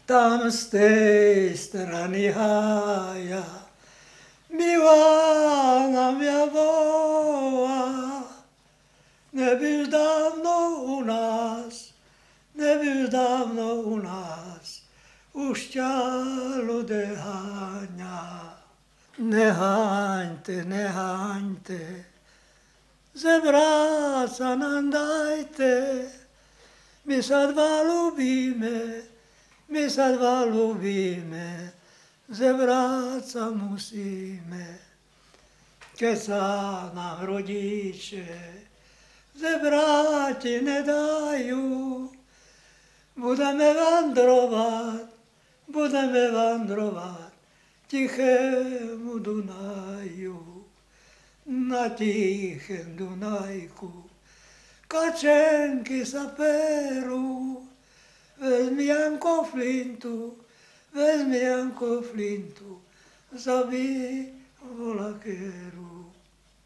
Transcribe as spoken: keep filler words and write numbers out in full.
Tam z tej strany hája Milana mňa volá. Nebyl dávno u nás, nebyl dávno u nás, už ťa ľudé háňa. Neháňte, neháňte, zebráca nám dajte, my sa dva ľúbime, my sa dva ľúbime, zebráca musíme. Keď sa nám rodiče zebráti nedajú, budeme vandrovať, budeme vandrovať tichému Dunaju. Na tichém Dunajku kačenky sa perú, vezmi Janko flintu, vezmi Janko flintu, zabij